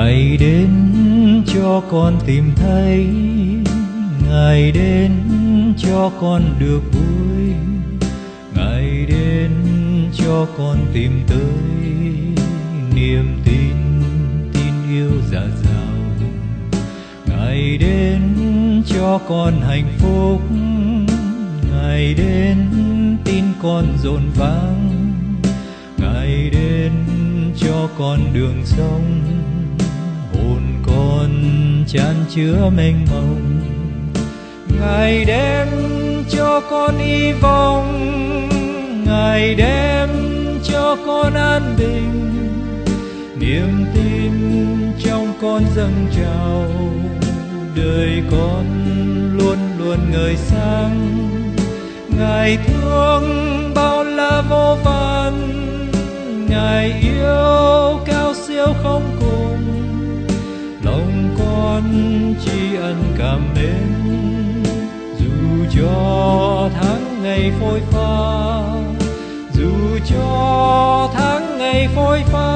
Ngày đến cho con tìm thấy, ngày đến cho con được vui, ngày đến cho con tìm tới niềm tin, tin yêu dạt dào. Ngày đến cho con hạnh phúc, ngày đến tin con rộn vang, ngày đến cho con đường sống, hồn con chan chứa mênh mông. Ngày đêm cho con hy vọng, ngày đêm cho con an bình, niềm tin trong con dâng trào, đời con luôn luôn ngời sáng. Ngài thương bao la vô vàn, Ngài yêu cao siêu không cùng, lòng con tri ân cảm mến. Dù cho tháng ngày phôi pha, dù cho tháng ngày phôi pha,